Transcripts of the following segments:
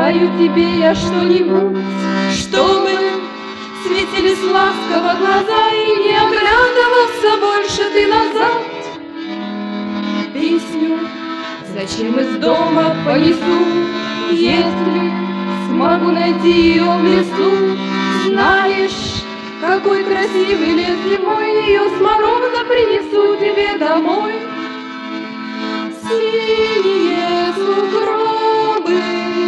спою тебе я что-нибудь, чтобы светились ласково глаза и не оглядывался больше ты назад. Песню зачем из дома понесу, если смогу найти ее в лесу? Знаешь, какой красивый лес зимой, ее с мороза принесу тебе домой. Синие сугробы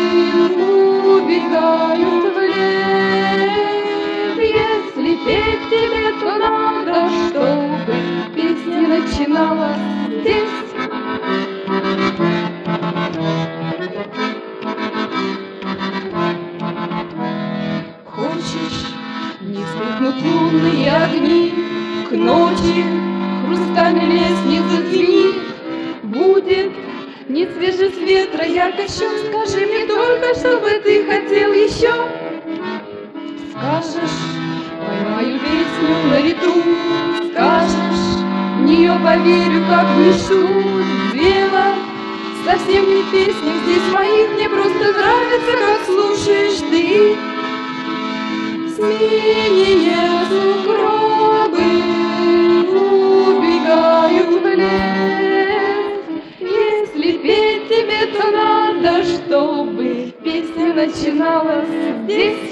убегают в лес. Если петь тебе, то надо, чтобы песня начиналась здесь. Хочешь, не вспыхнут лунные огни, к ночи хрустальной лестницы звенит. Будет не свежий с ветра ярко щек. Скажи мне только, чтобы ты хотел еще. Скажешь, поймаю песню на ветру. Скажешь, в нее поверю, как в мечту. Дело совсем не в песнях здесь моих, мне просто нравится, как слушаешь ты. Синие сугробы убегают в лес. Если петь тебе, то надо, чтобы песня начиналась здесь.